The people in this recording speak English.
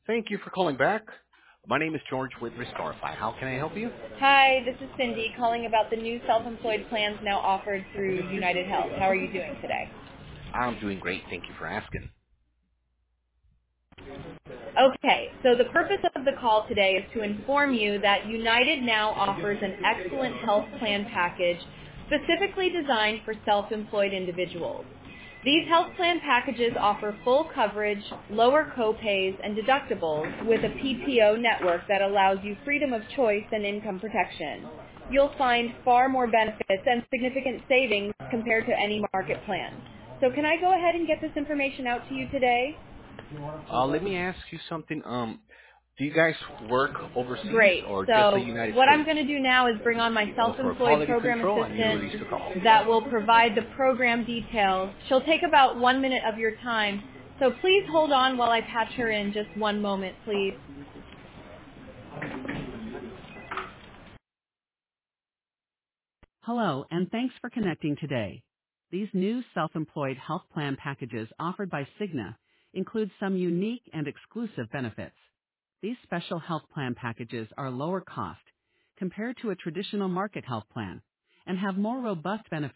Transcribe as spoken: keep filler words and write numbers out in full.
Thank you for calling back. My name is George with Restorify. How can I help you? Hi, this is Cindy calling about the new self-employed plans now offered through United Health. How are you doing today? I'm doing great. Thank you for asking. Okay, so the purpose of the call today is to inform you that United now offers an excellent health plan package specifically designed for self-employed individuals. These health plan packages offer full coverage, lower copays, and deductibles with a P P O network that allows you freedom of choice and income protection. You'll find far more benefits and significant savings compared to any market plan. So can I go ahead and get this information out to you today? Uh, let me ask you something. Um, do you guys work overseas Great. or just the So United what I'm States? going to do now is bring on my Well, for self-employed quality program control, I need to release the call. assistant that will provide the program details. She'll take about one minute of your time. So please hold on while I patch her in. Just one moment, please. Hello, and thanks for connecting today. These new self-employed health plan packages offered by Cigna include some unique and exclusive benefits. These special health plan packages are lower cost compared to a traditional market health plan and have more robust benefits